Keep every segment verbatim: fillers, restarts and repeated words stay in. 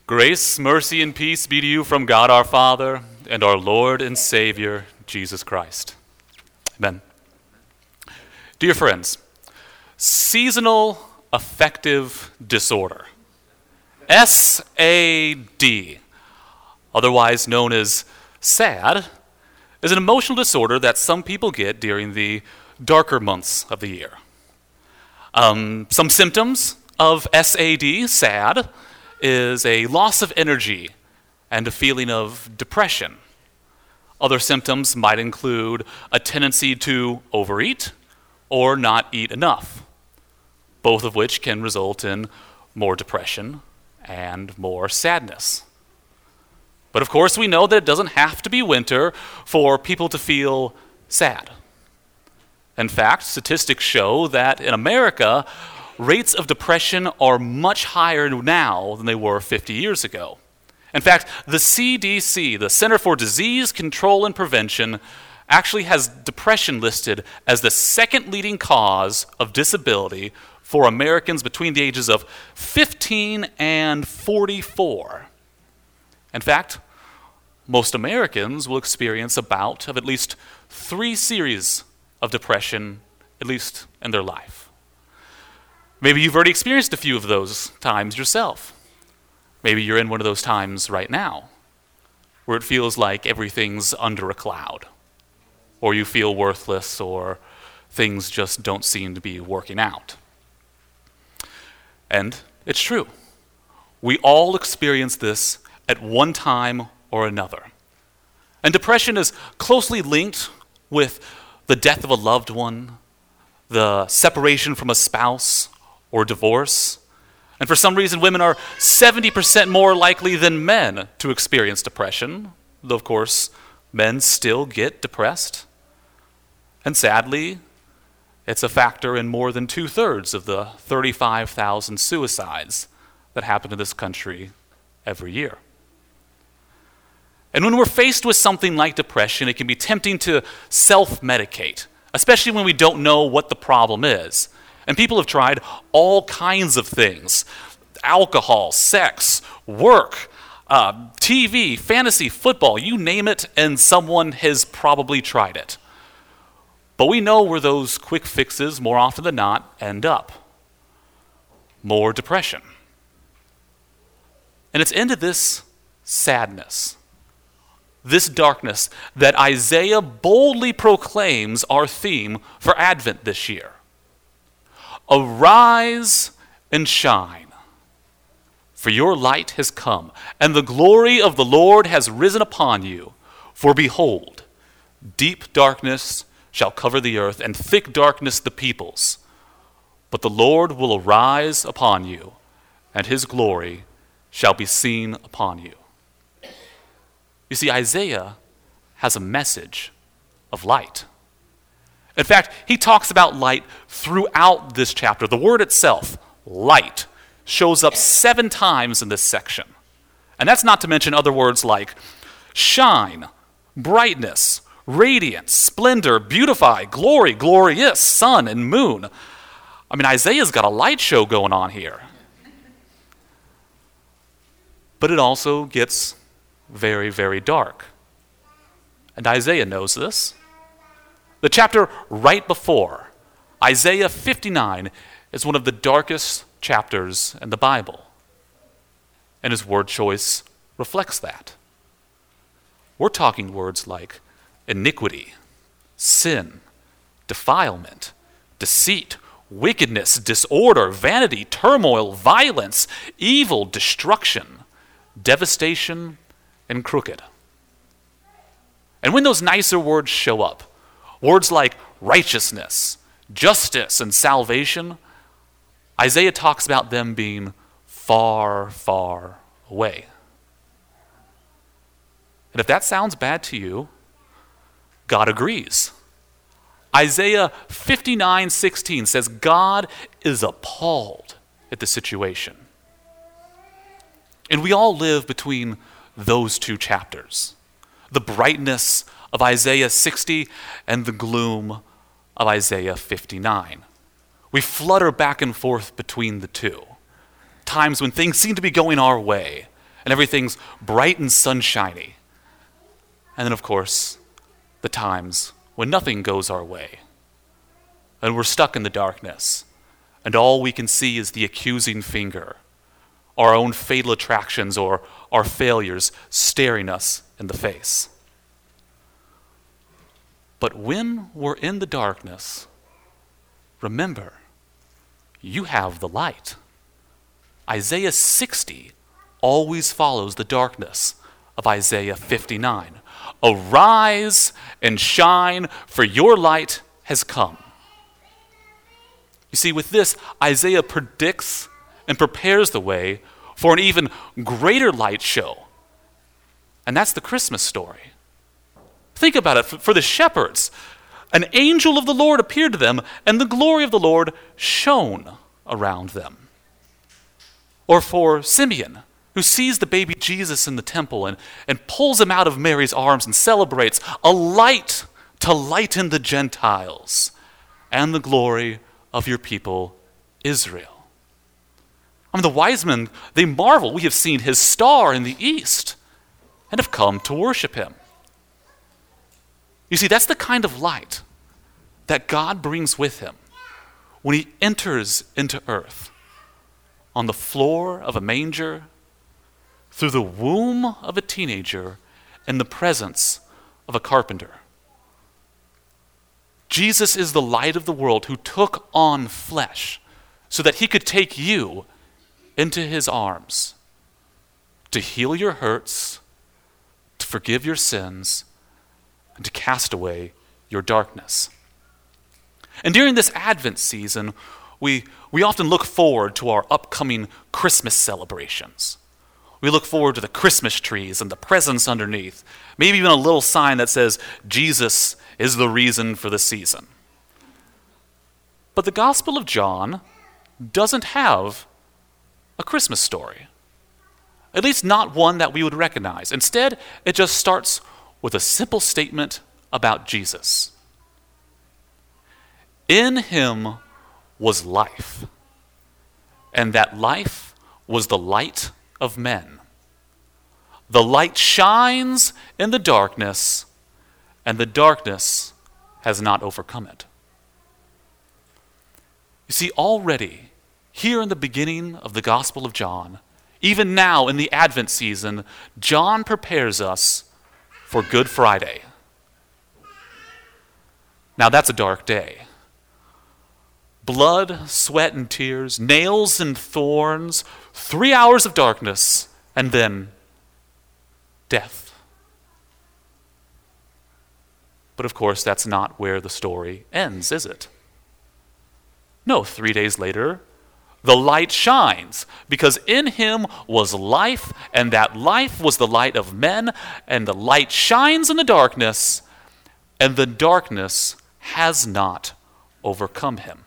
Grace, mercy, and peace be to you from God our Father and our Lord and Savior, Jesus Christ. Amen. Dear friends, seasonal affective disorder, S A D, otherwise known as SAD, is an emotional disorder that some people get during the darker months of the year. Um, some symptoms of S A D, SAD, is a loss of energy and a feeling of depression. Other symptoms might include a tendency to overeat or not eat enough, both of which can result in more depression and more sadness. But of course, we know that it doesn't have to be winter for people to feel sad. In fact, statistics show that in America, rates of depression are much higher now than they were fifty years ago. In fact, the C D C, the Center for Disease Control and Prevention, actually has depression listed as the second leading cause of disability for Americans between the ages of fifteen and forty-four. In fact, most Americans will experience a bout of at least three series of depression, at least in their life. Maybe you've already experienced a few of those times yourself. Maybe you're in one of those times right now, where it feels like everything's under a cloud, or you feel worthless, or things just don't seem to be working out. And it's true. We all experience this at one time or another. And depression is closely linked with the death of a loved one, the separation from a spouse, or divorce. And for some reason, women are seventy percent more likely than men to experience depression, though of course, men still get depressed. And sadly, it's a factor in more than two-thirds of the thirty-five thousand suicides that happen in this country every year. And when we're faced with something like depression, it can be tempting to self-medicate, especially when we don't know what the problem is. And people have tried all kinds of things: alcohol, sex, work, uh, T V, fantasy, football, you name it, and someone has probably tried it. But we know where those quick fixes, more often than not, end up. More depression. And it's into this sadness, this darkness, that Isaiah boldly proclaims our theme for Advent this year. Arise and shine, for your light has come, and the glory of the Lord has risen upon you. For behold, deep darkness shall cover the earth, and thick darkness the peoples. But the Lord will arise upon you, and his glory shall be seen upon you. You see, Isaiah has a message of light. In fact, he talks about light throughout this chapter. The word itself, light, shows up seven times in this section. And that's not to mention other words like shine, brightness, radiance, splendor, beautify, glory, glorious, sun, and moon. I mean, Isaiah's got a light show going on here. But it also gets very, very dark. And Isaiah knows this. The chapter right before, Isaiah fifty-nine, is one of the darkest chapters in the Bible. And his word choice reflects that. We're talking words like iniquity, sin, defilement, deceit, wickedness, disorder, vanity, turmoil, violence, evil, destruction, devastation, and crooked. And when those nicer words show up, words like righteousness, justice, and salvation, Isaiah talks about them being far, far away. And if that sounds bad to you, God agrees. Isaiah fifty-nine sixteen says God is appalled at the situation. And we all live between those two chapters, the brightness of Isaiah sixty and the gloom of Isaiah fifty-nine. We flutter back and forth between the two. Times when things seem to be going our way, and everything's bright and sunshiny. And then, of course, the times when nothing goes our way, and we're stuck in the darkness, and all we can see is the accusing finger, our own fatal attractions or our failures staring us in the face. But when we're in the darkness, remember, you have the light. Isaiah sixty always follows the darkness of Isaiah fifty-nine. Arise and shine, for your light has come. You see, with this, Isaiah predicts and prepares the way for an even greater light show. And that's the Christmas story. Think about it. For the shepherds, an angel of the Lord appeared to them, and the glory of the Lord shone around them. Or for Simeon, who sees the baby Jesus in the temple and, and pulls him out of Mary's arms and celebrates a light to lighten the Gentiles and the glory of your people, Israel. I mean, the wise men, they marvel. We have seen his star in the east and have come to worship him. You see, that's the kind of light that God brings with him when he enters into earth on the floor of a manger, through the womb of a teenager, in the presence of a carpenter. Jesus is the light of the world who took on flesh so that he could take you into his arms to heal your hurts, to forgive your sins, and to cast away your darkness. And during this Advent season, we, we often look forward to our upcoming Christmas celebrations. We look forward to the Christmas trees and the presents underneath, maybe even a little sign that says, Jesus is the reason for the season. But the Gospel of John doesn't have a Christmas story. At least not one that we would recognize. Instead, it just starts with a simple statement about Jesus. In him was life, and that life was the light of men. The light shines in the darkness, and the darkness has not overcome it. You see, already, here in the beginning of the Gospel of John, even now in the Advent season, John prepares us for Good Friday. Now that's a dark day. Blood, sweat, and tears, nails and thorns, three hours of darkness, and then death. But of course, that's not where the story ends, is it? No, three days later, the light shines, because in him was life, and that life was the light of men, and the light shines in the darkness, and the darkness has not overcome him.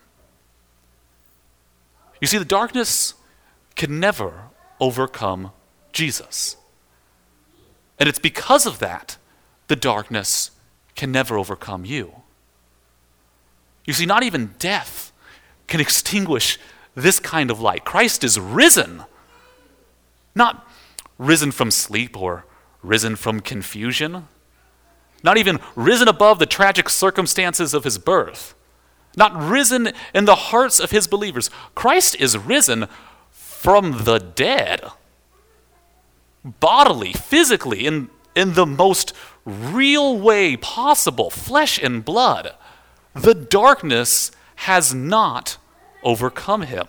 You see, the darkness can never overcome Jesus. And it's because of that the darkness can never overcome you. You see, not even death can extinguish this kind of light. Christ is risen, not risen from sleep or risen from confusion, not even risen above the tragic circumstances of his birth, not risen in the hearts of his believers. Christ is risen from the dead, bodily, physically, in, in the most real way possible, flesh and blood. The darkness has not overcome him.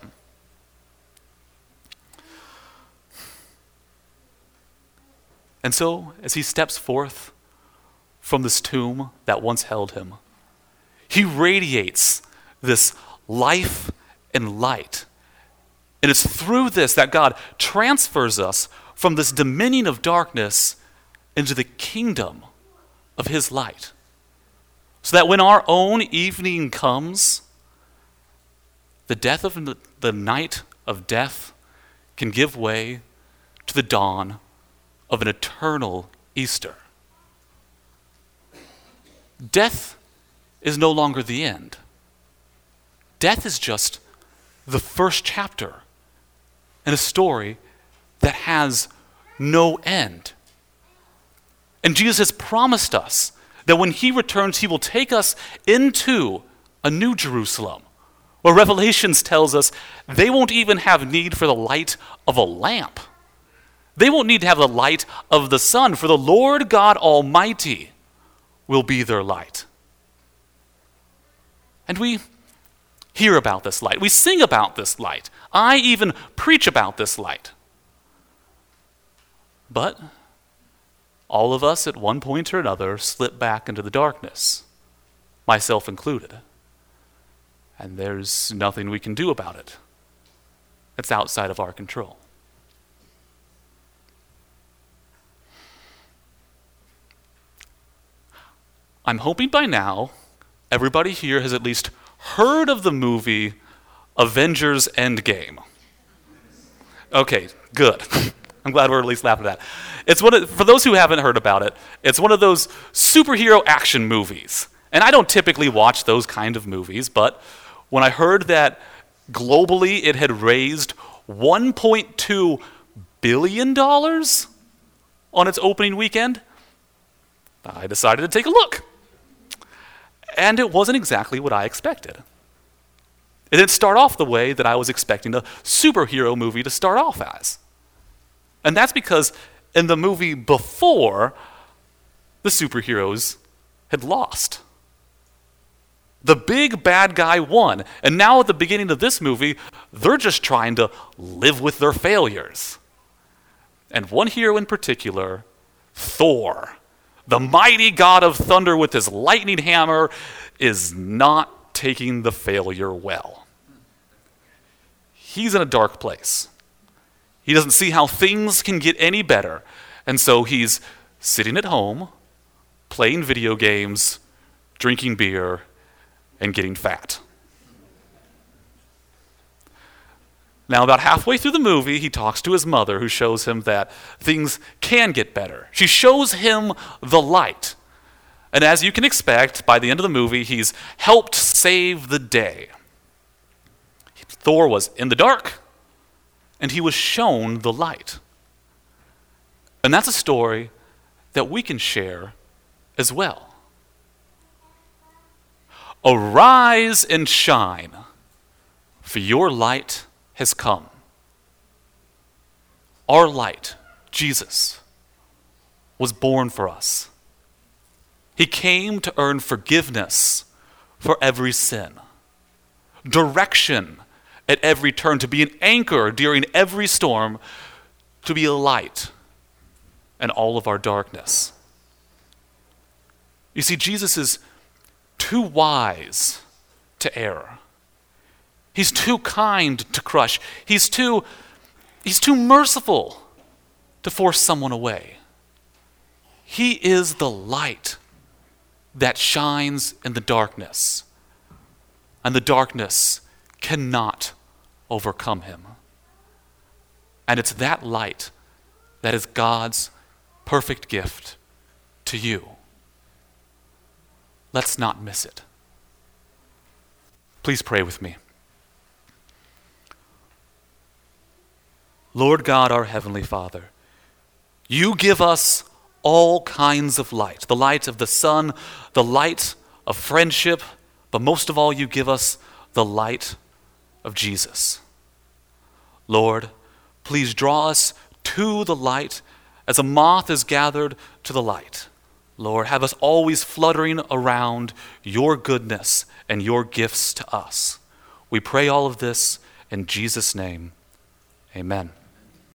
And so, as he steps forth from this tomb that once held him, he radiates this life and light. And it's through this that God transfers us from this dominion of darkness into the kingdom of his light. So that when our own evening comes, the death of the, the night of death can give way to the dawn of an eternal Easter. Death is no longer the end. Death is just the first chapter in a story that has no end. And Jesus has promised us that when he returns, he will take us into a new Jerusalem, where Revelations tells us they won't even have need for the light of a lamp. They won't need to have the light of the sun, for the Lord God Almighty will be their light. And we hear about this light. We sing about this light. I even preach about this light. But all of us at one point or another slip back into the darkness, myself included. And there's nothing we can do about it. It's outside of our control. I'm hoping by now everybody here has at least heard of the movie Avengers Endgame. Okay, good. I'm glad we're at least laughing at that. It's one of, for those who haven't heard about it, it's one of those superhero action movies. And I don't typically watch those kind of movies, but when I heard that globally it had raised one point two billion dollars on its opening weekend, I decided to take a look. And it wasn't exactly what I expected. It didn't start off the way that I was expecting a superhero movie to start off as. And that's because in the movie before, the superheroes had lost. The big bad guy won. And now at the beginning of this movie, they're just trying to live with their failures. And one hero in particular, Thor, the mighty god of thunder with his lightning hammer, is not taking the failure well. He's in a dark place. He doesn't see how things can get any better. And so he's sitting at home, playing video games, drinking beer, and getting fat. Now, about halfway through the movie, he talks to his mother, who shows him that things can get better. She shows him the light. And as you can expect, by the end of the movie, he's helped save the day. Thor was in the dark, and he was shown the light. And that's a story that we can share as well. Arise and shine, for your light has come. Our light, Jesus, was born for us. He came to earn forgiveness for every sin, direction at every turn, to be an anchor during every storm, to be a light in all of our darkness. You see, Jesus is too wise to err. He's too kind to crush. He's too, he's too merciful to force someone away. He is the light that shines in the darkness, and the darkness cannot overcome him. And it's that light that is God's perfect gift to you. Let's not miss it. Please pray with me. Lord God, our Heavenly Father, you give us all kinds of light, the light of the sun, the light of friendship, but most of all, you give us the light of Jesus. Lord, please draw us to the light as a moth is gathered to the light. Lord, have us always fluttering around your goodness and your gifts to us. We pray all of this in Jesus' name. Amen.